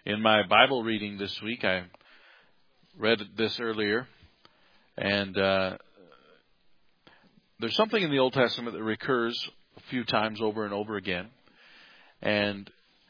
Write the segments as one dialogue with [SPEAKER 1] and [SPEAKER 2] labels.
[SPEAKER 1] In my Bible reading this week, I read this earlier, and there's something in the Old Testament that recurs a few times over and over again. And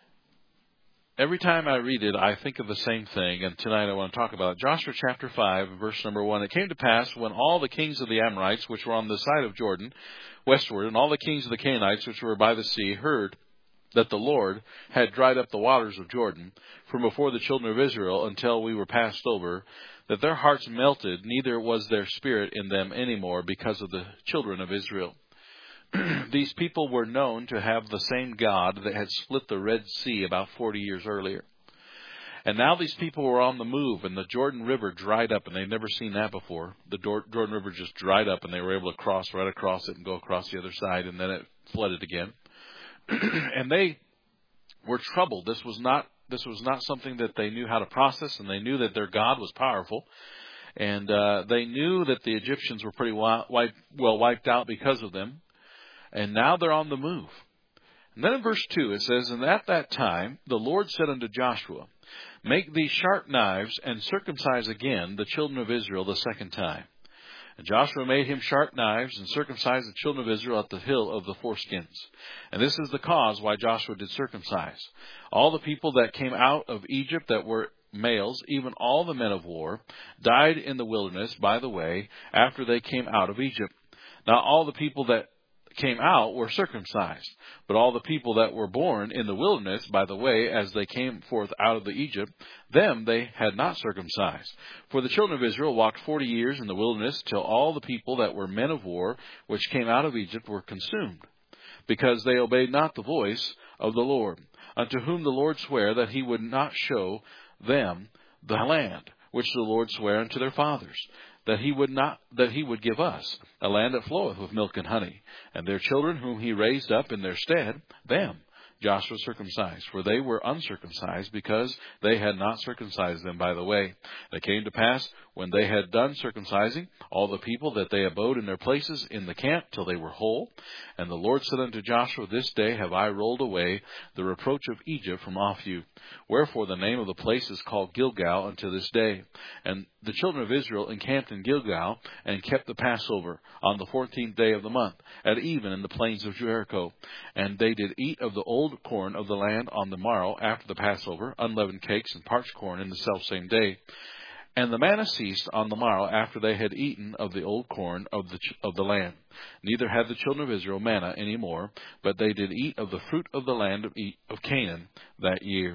[SPEAKER 1] every time I read it, I think of the same thing. And tonight I want to talk about it. Joshua chapter 5, verse number 1. It came to pass when all the kings of the Amorites, which were on the side of Jordan, westward, and all the kings of the Canaanites, which were by the sea, heard that the Lord had dried up the waters of Jordan from before the children of Israel until we were passed over, that their hearts melted, neither was their spirit in them any more because of the children of Israel. These people were known to have the same God that had split the Red Sea about 40 years earlier. And now these people were on the move, and the Jordan River dried up, and they'd never seen that before. The Jordan River just dried up, and they were able to cross right across it and go across the other side, and then it flooded again. And they were troubled. This was not something that they knew how to process, and they knew that their God was powerful. And they knew that the Egyptians were pretty well wiped out because of them. And now they're on the move. And then in verse 2 it says, And at that time the Lord said unto Joshua, Make thee sharp knives, and circumcise again the children of Israel the second time. And Joshua made him sharp knives, and circumcised the children of Israel at the hill of the foreskins. And this is the cause why Joshua did circumcise. All the people that came out of Egypt that were males, even all the men of war, died in the wilderness by the way, after they came out of Egypt. Now all the people that came out were circumcised, but all the people that were born in the wilderness by the way, as they came forth out of the Egypt, them they had not circumcised. For the children of Israel walked 40 years in the wilderness, till all the people that were men of war, which came out of Egypt, were consumed, because they obeyed not the voice of the Lord, unto whom the Lord sware that he would not show them the land which the Lord sware unto their fathers, that he would give us a land that floweth with milk and honey. And their children whom he raised up in their stead, them Joshua circumcised, for they were uncircumcised, because they had not circumcised them by the way. It came to pass, when they had done circumcising all the people, that they abode in their places in the camp till they were whole. And the Lord said unto Joshua, This day have I rolled away the reproach of Egypt from off you. Wherefore the name of the place is called Gilgal unto this day. And the children of Israel encamped in Gilgal, and kept the Passover on the 14th day of the month, at even in the plains of Jericho. And they did eat of the old corn of the land on the morrow after the Passover, unleavened cakes and parched corn in the selfsame day. And the manna ceased on the morrow after they had eaten of the old corn of the land. Neither had the children of Israel manna any more, but they did eat of the fruit of the land of Canaan that year.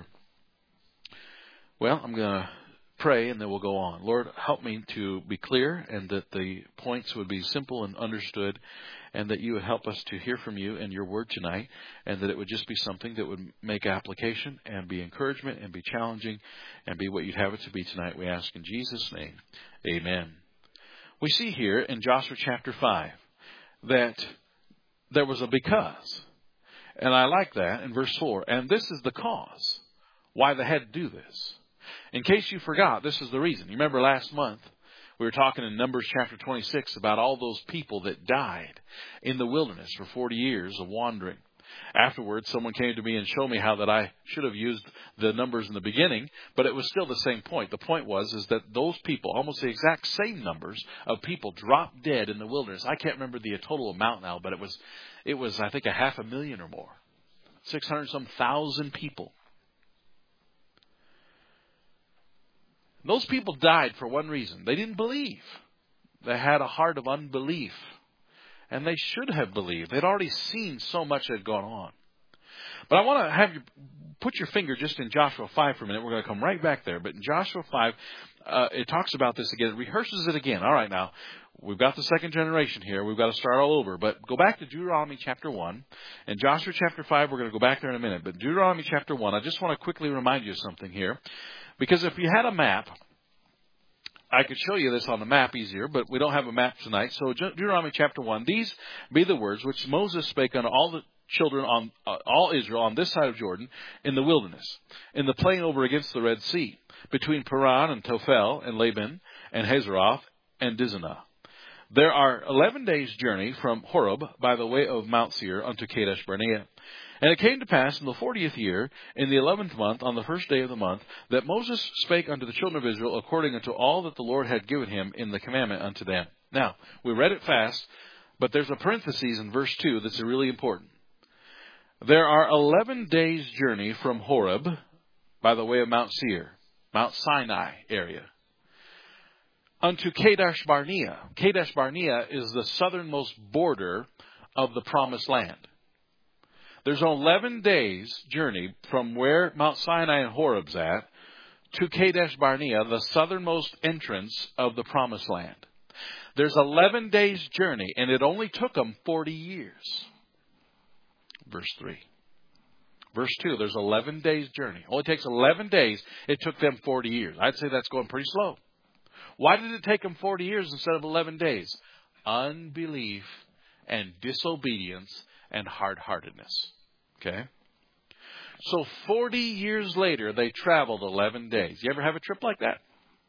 [SPEAKER 1] Well, I'm going to pray and then we'll go on. Lord, help me to be clear, and that the points would be simple and understood, and that you would help us to hear from you and your word tonight, and that it would just be something that would make application and be encouragement and be challenging and be what you'd have it to be tonight. We ask in Jesus' name. Amen. We see here in Joshua chapter 5 that there was a because. And I like that in verse 4. And this is the cause why they had to do this. In case you forgot, this is the reason. You remember last month we were talking in Numbers chapter 26 about all those people that died in the wilderness for 40 years of wandering. Afterwards, someone came to me and showed me how that I should have used the numbers in the beginning, but it was still the same point. The point was that those people, almost the exact same numbers of people, dropped dead in the wilderness. I can't remember the total amount now, but it was I think 500,000 or more, 600-some thousand people. Those people died for one reason. They didn't believe. They had a heart of unbelief. And they should have believed. They'd already seen so much that had gone on. But I want to have you put your finger just in Joshua 5 for a minute. We're going to come right back there. But in Joshua 5, it talks about this again. It rehearses it again. All right, now, we've got the second generation here. We've got to start all over. But go back to Deuteronomy chapter 1. And Joshua chapter 5, we're going to go back there in a minute. But Deuteronomy chapter 1, I just want to quickly remind you of something here. Because if you had a map, I could show you this on the map easier, but we don't have a map tonight. So Deuteronomy chapter 1, these be the words which Moses spake unto all the children on all Israel on this side of Jordan in the wilderness, in the plain over against the Red Sea, between Paran and Tophel and Laban and Hazeroth and Dizanah. There are 11 days' journey from Horeb by the way of Mount Seir unto Kadesh Barnea. And it came to pass in the 40th year, in the 11th month, on the first day of the month, that Moses spake unto the children of Israel according unto all that the Lord had given him in the commandment unto them. Now, we read it fast, but there's a parenthesis in verse 2 that's really important. There are 11 days' journey from Horeb, by the way of Mount Seir, Mount Sinai area, unto Kadesh Barnea. Kadesh Barnea is the southernmost border of the Promised Land. There's 11 days' journey from where Mount Sinai and Horeb's at to Kadesh Barnea, the southernmost entrance of the Promised Land. There's 11 days' journey, and it only took them 40 years. Verse 3. Verse 2, there's 11 days' journey. Only takes 11 days. It took them 40 years. I'd say that's going pretty slow. Why did it take them 40 years instead of 11 days? Unbelief and disobedience and hard-heartedness. Okay? So 40 years later, they traveled 11 days. You ever have a trip like that?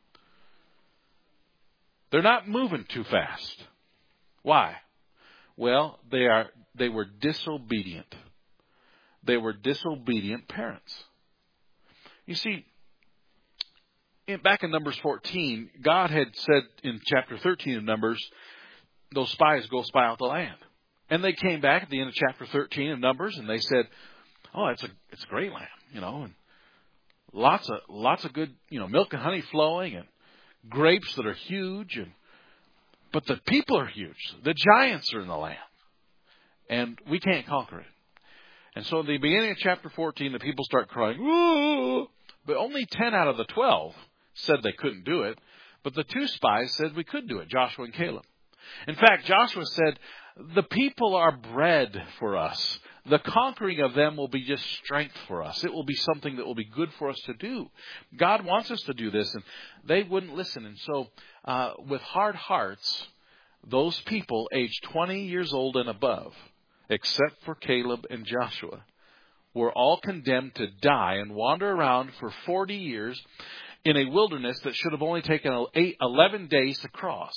[SPEAKER 1] They're not moving too fast. Why? Well, they were disobedient. They were disobedient parents. You see, back in Numbers 14, God had said in chapter 13 of Numbers, those spies go spy out the land. And they came back at the end of chapter 13 of Numbers, and they said, "Oh, it's a great land, and lots of good, milk and honey flowing, and grapes that are huge, but the people are huge. The giants are in the land, and we can't conquer it." And so at the beginning of chapter 14, the people start crying, "Whoa!" But only 10 out of the 12 said they couldn't do it. But the 2 spies said we could do it, Joshua and Caleb. In fact, Joshua said, "The people are bread for us. The conquering of them will be just strength for us. It will be something that will be good for us to do. God wants us to do this." And they wouldn't listen. And so with hard hearts, those people aged 20 years old and above, except for Caleb and Joshua, were all condemned to die and wander around for 40 years in a wilderness that should have only taken 11 days to cross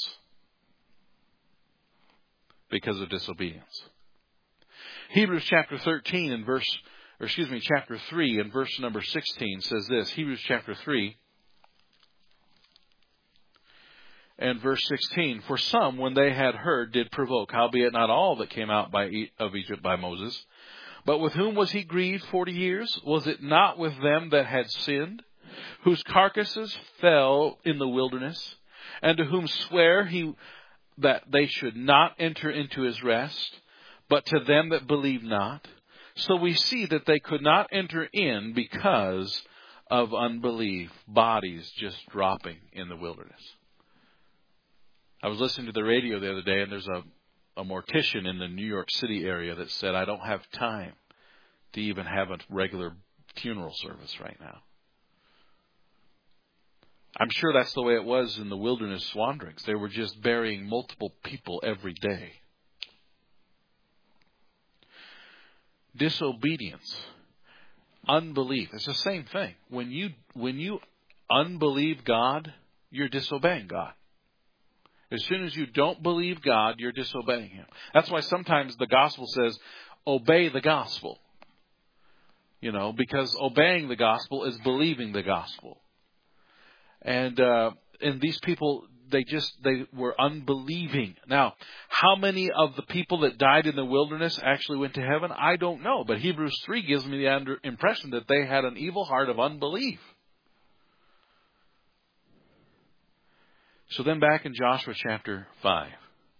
[SPEAKER 1] because of disobedience. Hebrews chapter 13 and chapter 3 and verse number 16 says this. Hebrews chapter 3 and verse 16. "For some, when they had heard, did provoke, howbeit not all that came out of Egypt by Moses. But with whom was he grieved 40 years? Was it not with them that had sinned, whose carcasses fell in the wilderness, and to whom sware he that they should not enter into his rest, but to them that believed not? So we see that they could not enter in because of unbelief," bodies just dropping in the wilderness. I was listening to the radio the other day, and there's a mortician in the New York City area that said, "I don't have time to even have a regular funeral service right now." I'm sure that's the way it was in the wilderness wanderings. They were just burying multiple people every day. Disobedience, unbelief, it's the same thing. When you unbelieve God, you're disobeying God. As soon as you don't believe God, you're disobeying Him. That's why sometimes the gospel says, obey the gospel. Because obeying the gospel is believing the gospel. And these people, they were unbelieving. Now, how many of the people that died in the wilderness actually went to heaven? I don't know. But Hebrews 3 gives me the impression that they had an evil heart of unbelief. So then back in Joshua chapter 5.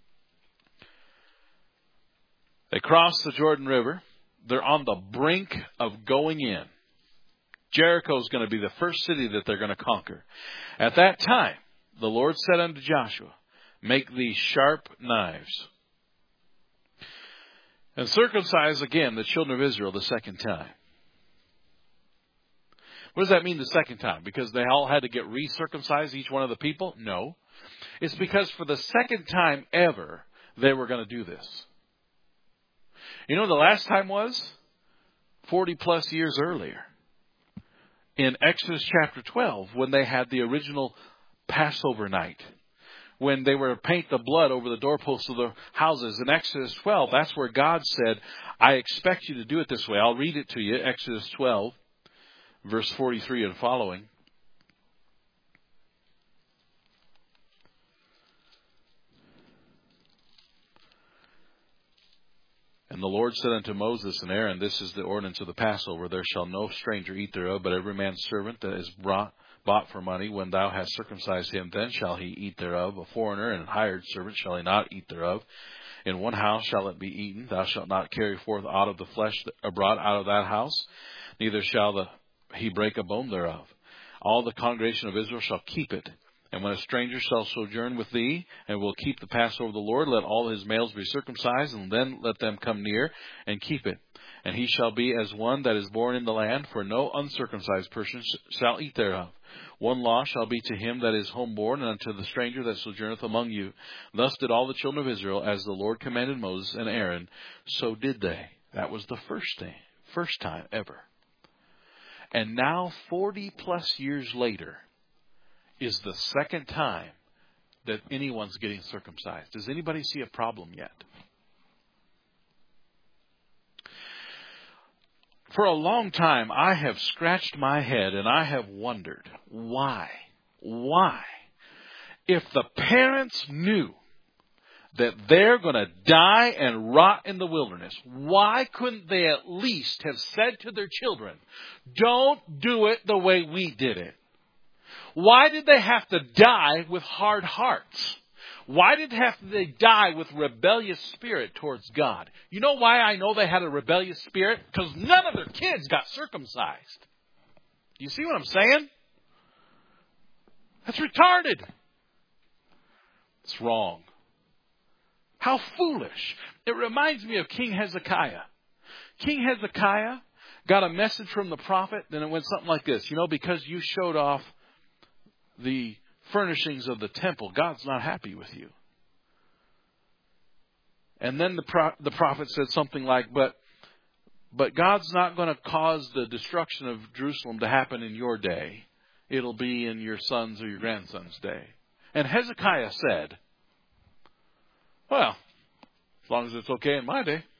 [SPEAKER 1] They cross the Jordan River. They're on the brink of going in. Jericho is going to be the first city that they're going to conquer. At that time, the Lord said unto Joshua, "Make these sharp knives, and circumcise again the children of Israel the second time." What does that mean the second time? Because they all had to get recircumcised, each one of the people? No. It's because for the second time ever, they were going to do this. You know what the last time was? 40 plus years earlier. In Exodus chapter 12, when they had the original Passover night, when they were to paint the blood over the doorposts of the houses. In Exodus 12, that's where God said, I expect you to do it this way. I'll read it to you. Exodus 12, verse 43 and following. And the Lord said unto Moses and Aaron, this is the ordinance of the Passover. There shall no stranger eat thereof, but every man's servant that is bought for money, when thou hast circumcised him, then shall he eat thereof. A foreigner and a hired servant shall he not eat thereof. In one house shall it be eaten. Thou shalt not carry forth out of the flesh abroad out of that house, neither shall he break a bone thereof. All the congregation of Israel shall keep it. And when a stranger shall sojourn with thee, and will keep the Passover of the Lord, let all his males be circumcised, and then let them come near and keep it. And he shall be as one that is born in the land, for no uncircumcised person shall eat thereof. One law shall be to him that is homeborn, and unto the stranger that sojourneth among you. Thus did all the children of Israel, as the Lord commanded Moses and Aaron, so did they. That was the first time ever. And now, 40 plus years later, is the second time that anyone's getting circumcised. Does anybody see a problem yet? For a long time, I have scratched my head and I have wondered, why? Why? If the parents knew that they're going to die and rot in the wilderness, why couldn't they at least have said to their children, don't do it the way we did it? Why did they have to die with hard hearts? Why did they die with rebellious spirit towards God? You know why I know they had a rebellious spirit? Because none of their kids got circumcised. Do you see what I'm saying? That's retarded. It's wrong. How foolish. It reminds me of King Hezekiah. King Hezekiah got a message from the prophet, and it went something like this. Because you showed off the furnishings of the temple, God's not happy with you. And then the prophet said something like, but God's not going to cause the destruction of Jerusalem to happen in your day. It'll be in your son's or your grandson's day. And Hezekiah said, well, as long as it's okay in my day.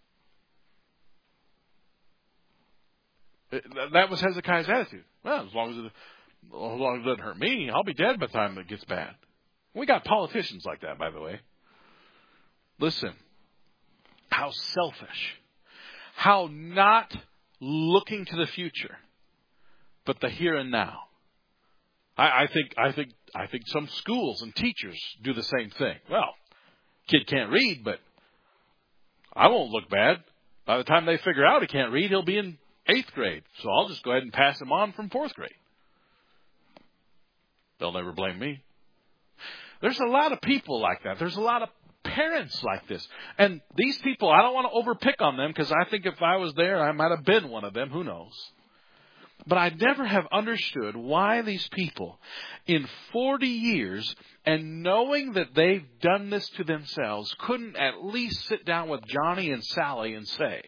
[SPEAKER 1] That was Hezekiah's attitude. Well, as long as it doesn't hurt me, I'll be dead by the time it gets bad. We got politicians like that, by the way. Listen, how selfish, how not looking to the future, but the here and now. I think some schools and teachers do the same thing. Well, kid can't read, but I won't look bad. By the time they figure out he can't read, he'll be in 8th grade. So I'll just go ahead and pass him on from 4th grade. They'll never blame me. There's a lot of people like that. There's a lot of parents like this. And these people, I don't want to overpick on them, because I think if I was there, I might have been one of them. Who knows? But I never have understood why these people, in 40 years, and knowing that they've done this to themselves, couldn't at least sit down with Johnny and Sally and say,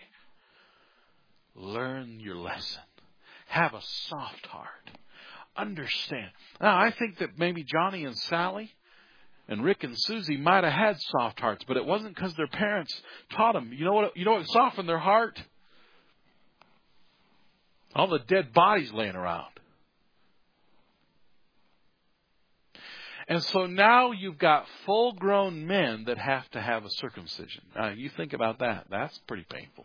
[SPEAKER 1] learn your lesson. Have a soft heart. Understand. Now, I think that maybe Johnny and Sally and Rick and Susie might have had soft hearts, but it wasn't because their parents taught them. You know what softened their heart? All the dead bodies laying around. And so now you've got full-grown men that have to have a circumcision. Now, you think about that. That's pretty painful.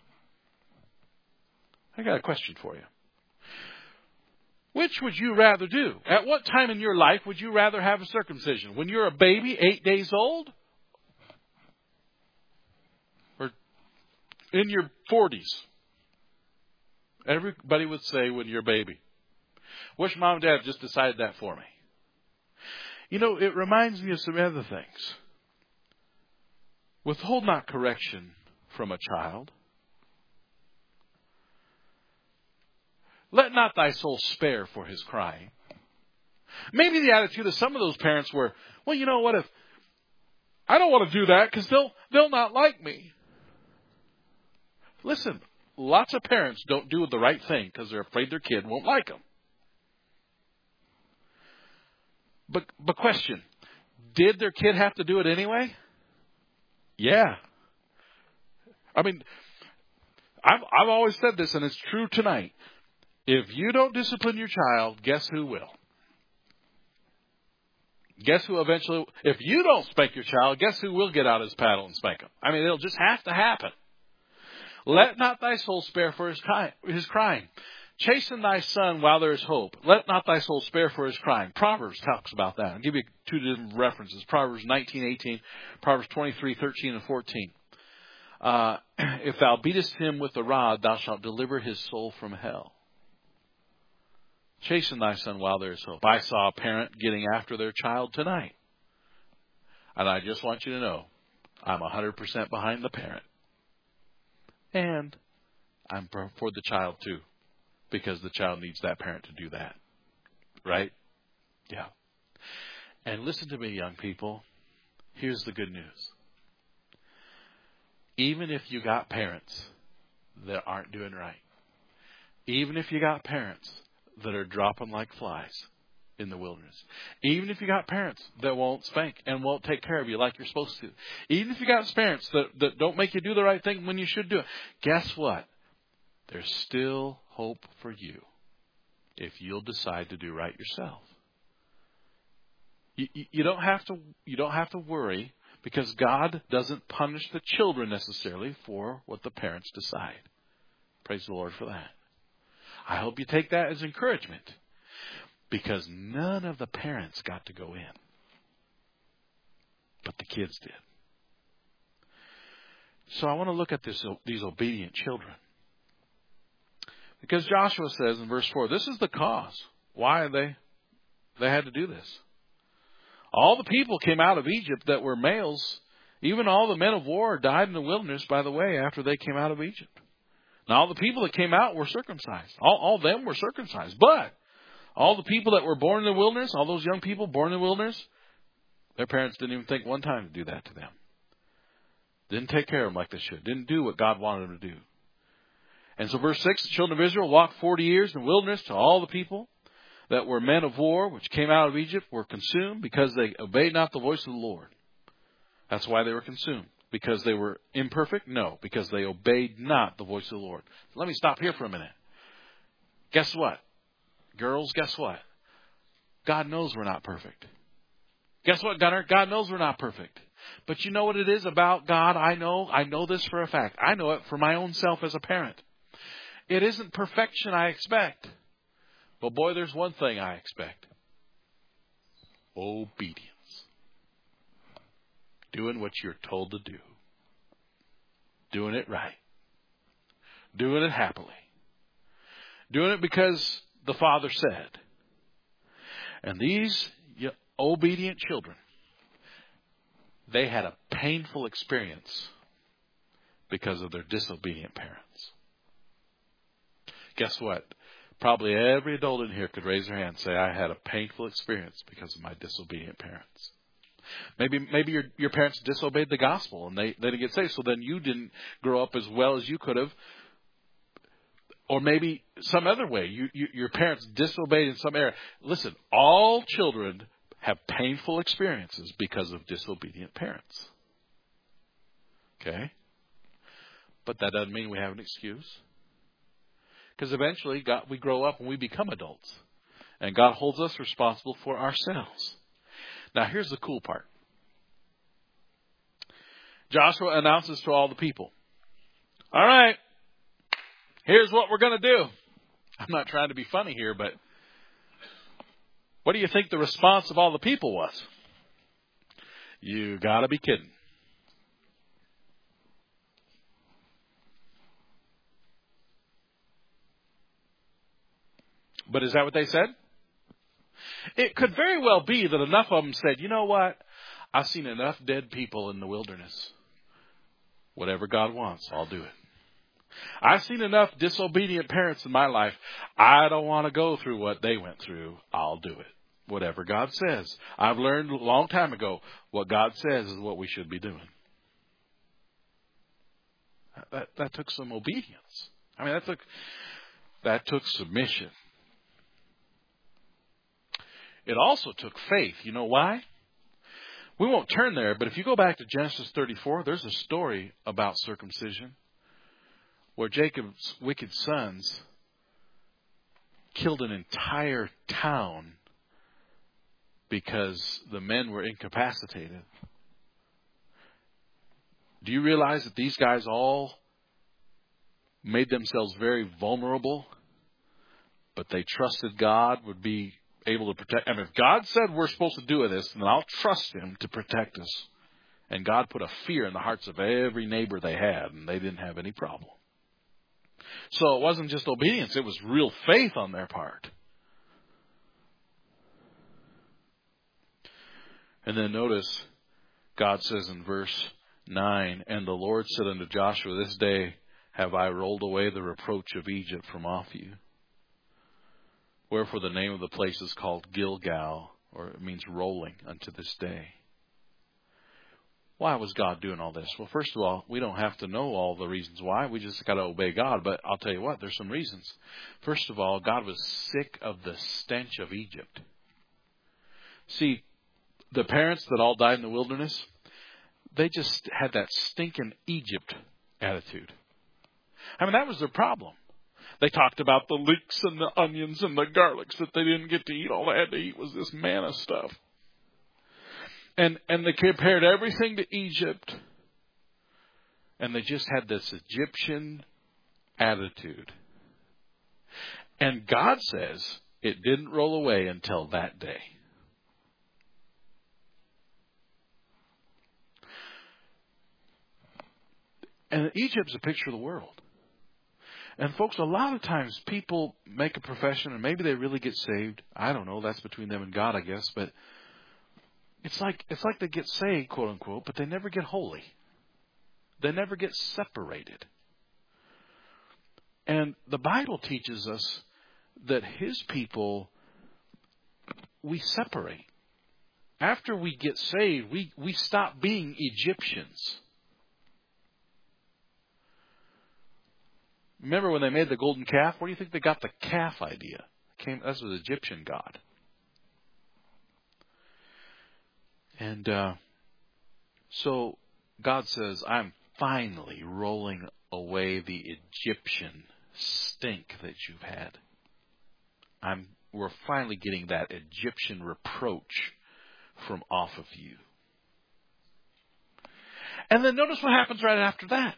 [SPEAKER 1] I got a question for you. Which would you rather do? At what time in your life would you rather have a circumcision? When you're a baby, 8 days old? Or in your 40s? Everybody would say when you're a baby. Wish mom and dad just decided that for me. It reminds me of some other things. Withhold not correction from a child. Let not thy soul spare for his crying. Maybe the attitude of some of those parents were, well, you know what, if I don't want to do that because they'll not like me. Listen, lots of parents don't do the right thing because they're afraid their kid won't like them. But question, Did their kid have to do it anyway? Yeah. I mean, I've always said this, and it's true tonight. If you don't discipline your child, guess who will? Guess who eventually, if you don't spank your child, guess who will get out his paddle and spank him? I mean, it'll just have to happen. Let not thy soul spare for his crying. Chasten thy son while there is hope. Let not thy soul spare for his crying. Proverbs talks about that. I'll give you two different references. Proverbs 19:18, Proverbs 23:13 and 14. If thou beatest him with a rod, thou shalt deliver his soul from hell. Chasten thy son while there is hope. I saw a parent getting after their child tonight. And I just want you to know, I'm 100% behind the parent. And I'm for the child too. Because the child needs that parent to do that. Right? Yeah. And listen to me, young people. Here's the good news. Even if you got parents that aren't doing right, even if you got parents that are dropping like flies in the wilderness, even if you got parents that won't spank and won't take care of you like you're supposed to, even if you got parents that don't make you do the right thing when you should do it, guess what? There's still hope for you if you'll decide to do right yourself. You don't have to worry, because God doesn't punish the children necessarily for what the parents decide. Praise the Lord for that. I hope you take that as encouragement, because none of the parents got to go in, but the kids did. So I want to look at these obedient children. Because Joshua says in verse 4, this is the cause why they had to do this. All the people came out of Egypt that were males. Even all the men of war died in the wilderness, by the way, after they came out of Egypt. Now, all the people that came out were circumcised. All of them were circumcised. But all the people that were born in the wilderness, all those young people born in the wilderness, their parents didn't even think one time to do that to them. Didn't take care of them like they should. Didn't do what God wanted them to do. And so verse 6, the children of Israel walked 40 years in the wilderness to all the people that were men of war, which came out of Egypt, were consumed because they obeyed not the voice of the Lord. That's why they were consumed. Because they were imperfect? No, because they obeyed not the voice of the Lord. Let me stop here for a minute. Guess what? Girls, guess what? God knows we're not perfect. Guess what, Gunnar? God knows we're not perfect. But you know what it is about God? I know this for a fact. I know it for my own self as a parent. It isn't perfection I expect. But boy, there's one thing I expect. Obedience. Doing what you're told to do. Doing it right. Doing it happily. Doing it because the Father said. And these obedient children, they had a painful experience because of their disobedient parents. Guess what? Probably every adult in here could raise their hand and say, I had a painful experience because of my disobedient parents. Maybe your parents disobeyed the gospel and they didn't get saved, so then you didn't grow up as well as you could have. Or maybe some other way, your parents disobeyed in some area. Listen, all children have painful experiences because of disobedient parents. Okay? But that doesn't mean we have an excuse. Because eventually we grow up and we become adults. And God holds us responsible for ourselves. Now here's the cool part. Joshua announces to all the people, all right, here's what we're going to do. I'm not trying to be funny here, but what do you think the response of all the people was? You got to be kidding. But is that what they said? It could very well be that enough of them said, you know what? I've seen enough dead people in the wilderness. Whatever God wants, I'll do it. I've seen enough disobedient parents in my life. I don't want to go through what they went through. I'll do it. Whatever God says. I've learned a long time ago, what God says is what we should be doing. That took some obedience. I mean, that took submission. It also took faith. You know why? We won't turn there, but if you go back to Genesis 34, there's a story about circumcision where Jacob's wicked sons killed an entire town because the men were incapacitated. Do you realize that these guys all made themselves very vulnerable, but they trusted God would be able to protect? I mean, if God said we're supposed to do this, then I'll trust Him to protect us. And God put a fear in the hearts of every neighbor they had, and they didn't have any problem. So it wasn't just obedience, it was real faith on their part. And then notice, God says in verse 9, "And the Lord said unto Joshua, This day have I rolled away the reproach of Egypt from off you. Wherefore the name of the place is called Gilgal," or it means rolling, "unto this day." Why was God doing all this? Well, first of all, we don't have to know all the reasons why. We just got to obey God. But I'll tell you what, there's some reasons. First of all, God was sick of the stench of Egypt. See, the parents that all died in the wilderness, they just had that stinking Egypt attitude. I mean, that was their problem. They talked about the leeks and the onions and the garlics that they didn't get to eat. All they had to eat was this manna stuff. And they compared everything to Egypt. And they just had this Egyptian attitude. And God says it didn't roll away until that day. And Egypt's a picture of the world. And folks, a lot of times people make a profession and maybe they really get saved. I don't know. That's between them and God, I guess. But it's like they get saved, quote unquote, but they never get holy. They never get separated. And the Bible teaches us that His people, we separate. After we get saved, we stop being Egyptians. Remember when they made the golden calf? Where do you think they got the calf idea? That was an Egyptian god. And so God says, I'm finally rolling away the Egyptian stink that you've had. We're finally getting that Egyptian reproach from off of you. And then notice what happens right after that.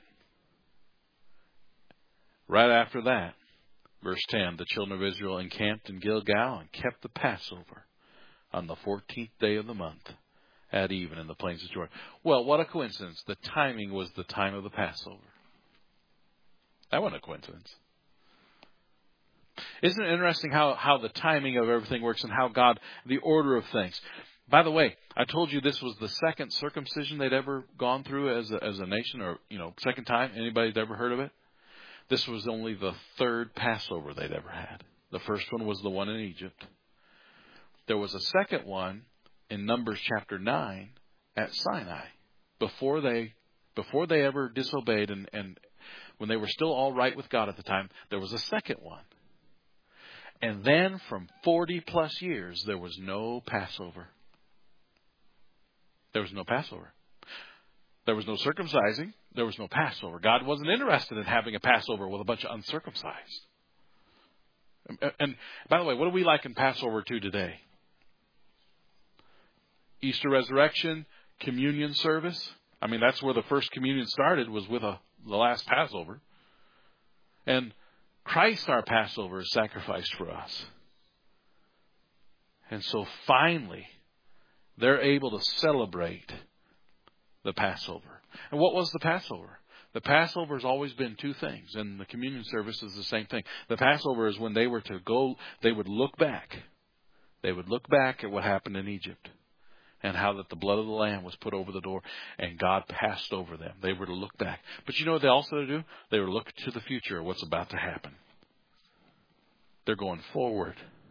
[SPEAKER 1] Right after that, verse 10, the children of Israel encamped in Gilgal and kept the Passover on the 14th day of the month at even in the plains of Jordan. Well, what a coincidence. The timing was the time of the Passover. That wasn't a coincidence. Isn't it interesting how the timing of everything works and how God, the order of things. By the way, I told you this was the second circumcision they'd ever gone through as a nation, or, second time anybody's ever heard of it. This was only the third Passover they'd ever had. The first one was the one in Egypt. There was a second one in Numbers chapter 9 at Sinai. Before they ever disobeyed and when they were still all right with God at the time, there was a second one. And then from 40 plus years, there was no Passover. There was no Passover. There was no circumcising. There was no Passover. God wasn't interested in having a Passover with a bunch of uncircumcised. And by the way, what do we liken Passover to today? Easter resurrection, communion service. I mean, that's where the first communion started, was with the last Passover. And Christ, our Passover, is sacrificed for us. And so finally, they're able to celebrate the Passover. And what was the Passover? The Passover has always been two things, and the communion service is the same thing. The Passover is when they were to go, they would look back. They would look back at what happened in Egypt and how that the blood of the Lamb was put over the door and God passed over them. They were to look back. But you know what they also do? They were to look to the future, what's about to happen. They're going forward.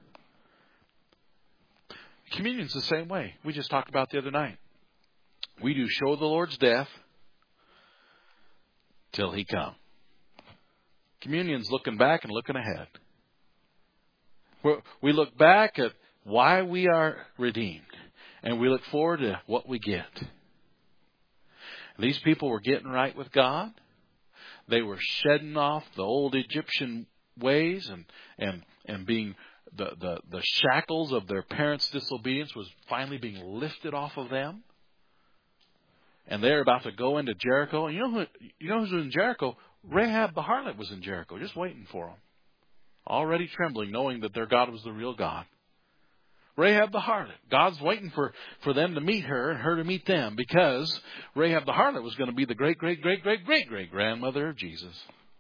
[SPEAKER 1] Communion's the same way. We just talked about the other night. We do show the Lord's death till He come. Communion's looking back and looking ahead. We look back at why we are redeemed And we look forward to what we get. These people were getting right with God. They were shedding off the old Egyptian ways and being the shackles of their parents' disobedience was finally being lifted off of them. And they're about to go into Jericho. And you know who's in Jericho? Rahab the harlot was in Jericho, just waiting for them. Already trembling, knowing that their God was the real God. Rahab the harlot. God's waiting for them to meet her and her to meet them, because Rahab the harlot was going to be the great grandmother of Jesus.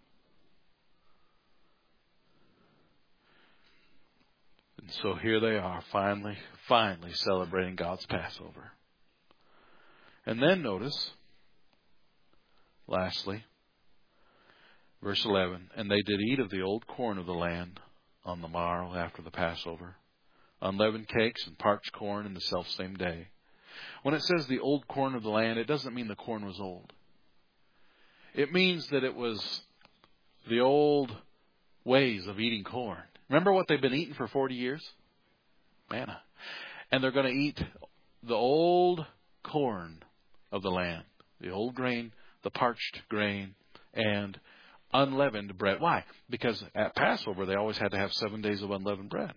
[SPEAKER 1] And so here they are, finally celebrating God's Passover. And then notice, lastly, verse 11, and they did eat of the old corn of the land on the morrow after the Passover, unleavened cakes and parched corn in the selfsame day. When it says the old corn of the land, it doesn't mean the corn was old. It means that it was the old ways of eating corn. Remember what they've been eating for 40 years? Manna. And they're going to eat the old corn of the land, the old grain, the parched grain, and unleavened bread. Why? Because at Passover they always had to have 7 days of unleavened bread.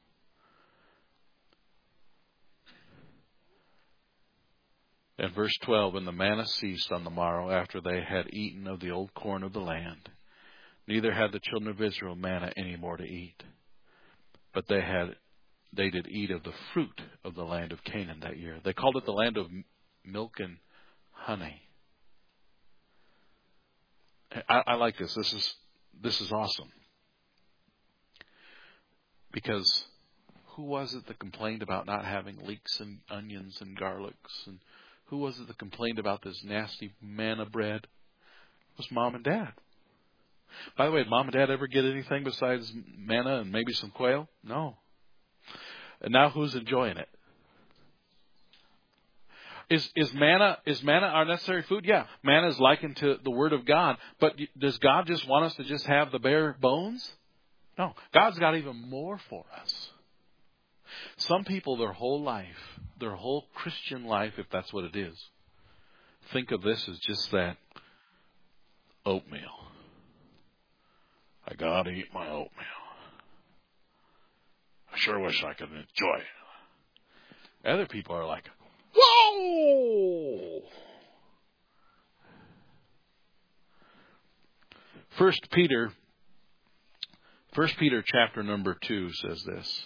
[SPEAKER 1] And verse 12, and the manna ceased on the morrow after they had eaten of the old corn of the land. Neither had the children of Israel manna any more to eat. But they did eat of the fruit of the land of Canaan that year. They called it the land of milk and honey. I like this. This is awesome. Because who was it that complained about not having leeks and onions and garlics? And who was it that complained about this nasty manna bread? It was Mom and Dad. By the way, did Mom and Dad ever get anything besides manna and maybe some quail? No. And now who's enjoying it? Is manna our necessary food? Yeah. Manna is likened to the Word of God. But does God just want us to just have the bare bones? No. God's got even more for us. Some people, their whole life, their whole Christian life, if that's what it is, think of this as just that oatmeal. I gotta eat my oatmeal. I sure wish I could enjoy it. Other people are like, whoa! 1 Peter chapter number 2 says this.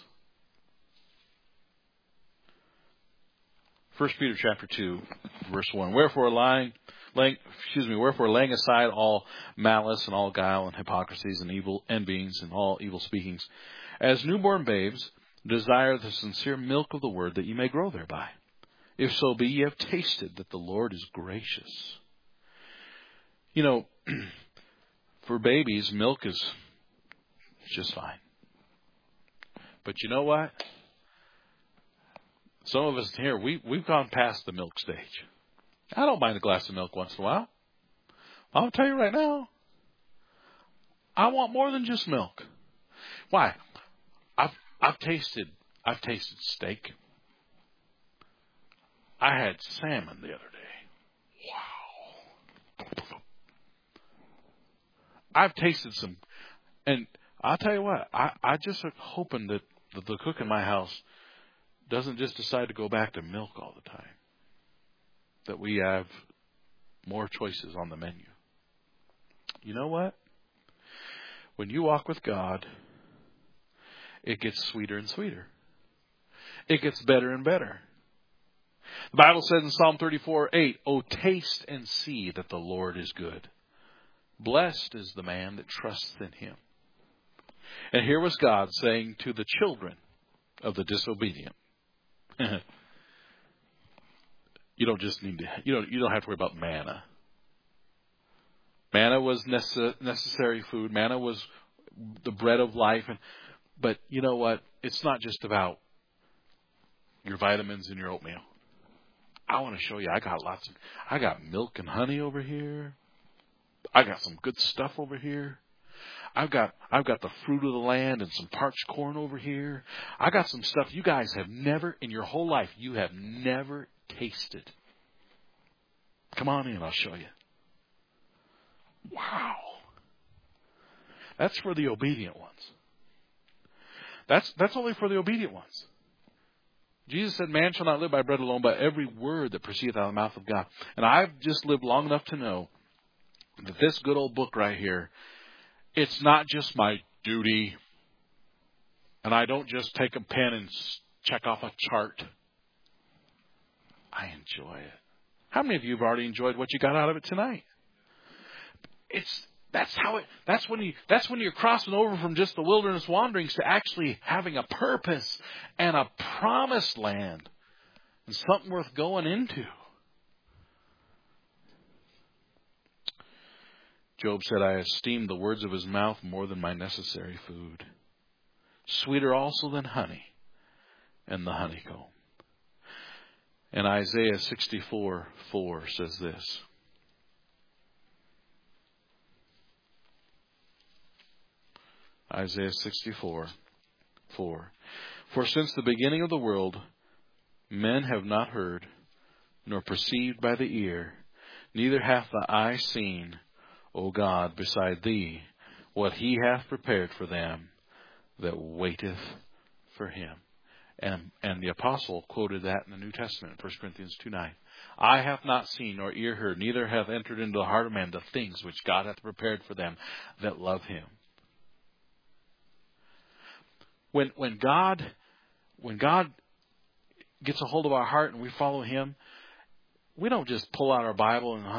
[SPEAKER 1] 1 Peter chapter 2, verse 1. Wherefore laying aside all malice and all guile and hypocrisies and evil envyings and all evil speakings, as newborn babes, desire the sincere milk of the word, that ye may grow thereby. If so be ye have tasted that the Lord is gracious. You know, for babies, milk is just fine. But you know what? Some of us here, we've gone past the milk stage. I don't mind a glass of milk once in a while. I'll tell you right now, I want more than just milk. Why? I've tasted steak. I had salmon the other day. Wow. I've tasted some, and I'll tell you what, I just am hoping that the cook in my house doesn't just decide to go back to milk all the time. That we have more choices on the menu. You know what? When you walk with God, it gets sweeter and sweeter. It gets better and better. The Bible says in Psalm 34:8, "Oh, taste and see that the Lord is good. Blessed is the man that trusts in him." And here was God saying to the children of the disobedient, you don't just need to, you don't have to worry about manna. Manna was necessary food. Manna was the bread of life. But you know what? It's not just about your vitamins and your oatmeal. I want to show you, I got milk and honey over here. I got some good stuff over here. I've got the fruit of the land and some parched corn over here. I got some stuff you guys have never, in your whole life, you have never tasted. Come on in, I'll show you. Wow. That's for the obedient ones. That's only for the obedient ones. Jesus said, man shall not live by bread alone, but every word that proceedeth out of the mouth of God. And I've just lived long enough to know that this good old book right here, it's not just my duty. And I don't just take a pen and check off a chart. I enjoy it. How many of you have already enjoyed what you got out of it tonight? That's when you're crossing over from just the wilderness wanderings to actually having a purpose and a promised land and something worth going into. Job said, I esteem the words of his mouth more than my necessary food. Sweeter also than honey and the honeycomb. And Isaiah 64:4 says this. Isaiah 64:4. For since the beginning of the world, men have not heard, nor perceived by the ear, neither hath the eye seen, O God, beside thee, what he hath prepared for them that waiteth for him. And the apostle quoted that in the New Testament, 1 Corinthians 2:9. Eye hath not seen, nor ear heard, neither hath entered into the heart of man the things which God hath prepared for them that love him. When God gets a hold of our heart and we follow him, we don't just pull out our Bible and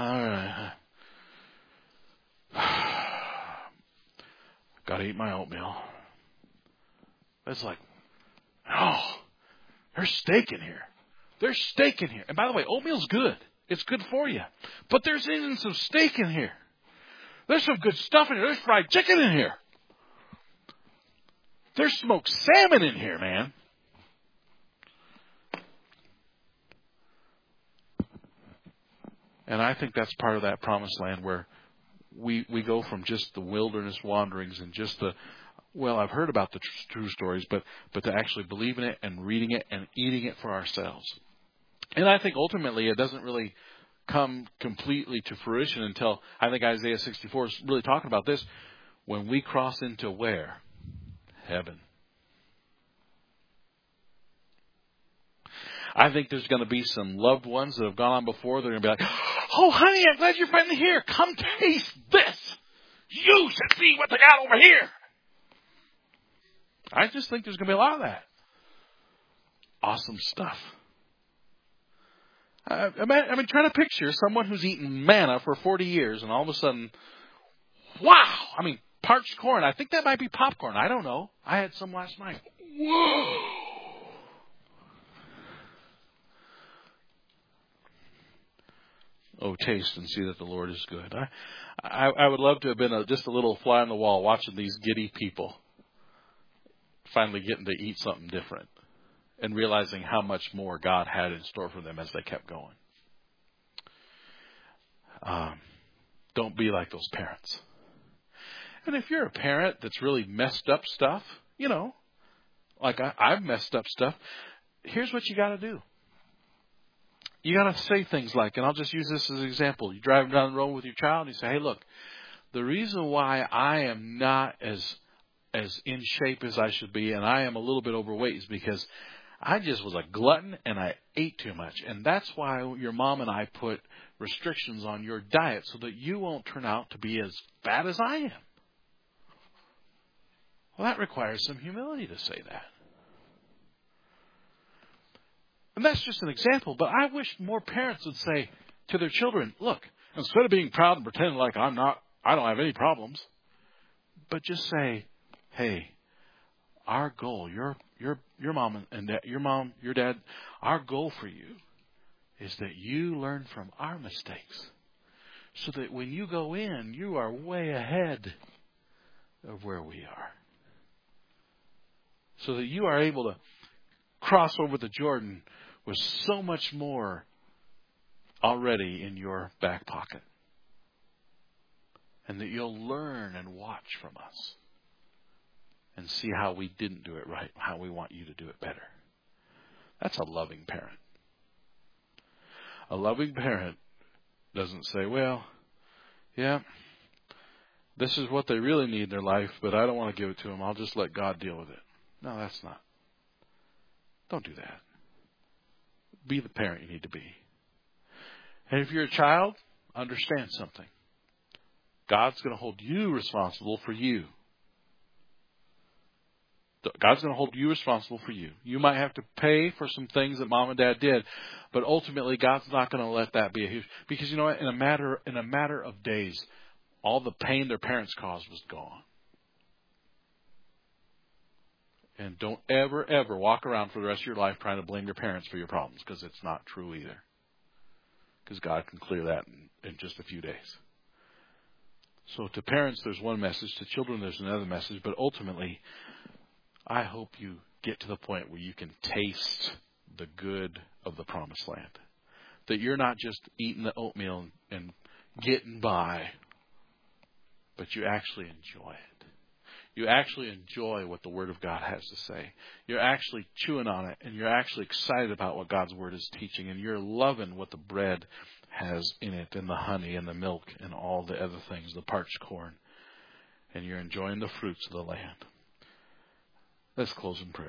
[SPEAKER 1] got to eat my oatmeal. It's like, oh, there's steak in here. There's steak in here. And by the way, oatmeal's good. It's good for you. But there's even some steak in here. There's some good stuff in here. There's fried chicken in here. There's smoked salmon in here, man. And I think that's part of that promised land where we go from just the wilderness wanderings and just I've heard about the true stories, but to actually believe in it and reading it and eating it for ourselves. And I think ultimately it doesn't really come completely to fruition until, I think Isaiah 64 is really talking about this, when we cross into where? Heaven. I think there's going to be some loved ones that have gone on before. They're going to be like, oh, honey, I'm glad you're finally here. Come taste this. You should see what they got over here. I just think there's going to be a lot of that. Awesome stuff. I mean, try to picture someone who's eaten manna for 40 years and all of a sudden, wow. I mean, parched corn. I think that might be popcorn. I don't know. I had some last night. Whoa. Oh, taste and see that the Lord is good. I would love to have been just a little fly on the wall watching these giddy people finally getting to eat something different and realizing how much more God had in store for them as they kept going. Don't be like those parents. And if you're a parent that's really messed up stuff, like I've messed up stuff, here's what you got to do. You got to say things like, and I'll just use this as an example. You drive down the road with your child and you say, hey, look, the reason why I am not as in shape as I should be and I am a little bit overweight is because I just was a glutton and I ate too much. And that's why your mom and I put restrictions on your diet so that you won't turn out to be as fat as I am. Well, that requires some humility to say that. And that's just an example, but I wish more parents would say to their children, look, instead of being proud and pretending like I don't have any problems, but just say, hey, our goal, your mom and dad, your dad, our goal for you is that you learn from our mistakes so that when you go in, you are way ahead of where we are. So that you are able to cross over the Jordan with so much more already in your back pocket. And that you'll learn and watch from us and see how we didn't do it right, how we want you to do it better. That's a loving parent. A loving parent doesn't say, well, yeah, this is what they really need in their life, but I don't want to give it to them. I'll just let God deal with it. No, that's not. Don't do that. Be the parent you need to be. And if you're a child, understand something. God's going to hold you responsible for you. God's going to hold you responsible for you. You might have to pay for some things that mom and dad did, but ultimately God's not going to let that be a huge, because you know what? In a matter of days, all the pain their parents caused was gone. And don't ever walk around for the rest of your life trying to blame your parents for your problems, because it's not true either. Because God can clear that in just a few days. So to parents, there's one message. To children, there's another message. But ultimately, I hope you get to the point where you can taste the good of the promised land. That you're not just eating the oatmeal and getting by, but you actually enjoy it. You actually enjoy what the Word of God has to say. You're actually chewing on it, and you're actually excited about what God's Word is teaching, and you're loving what the bread has in it, and the honey and the milk and all the other things, the parched corn. And you're enjoying the fruits of the land. Let's close in prayer.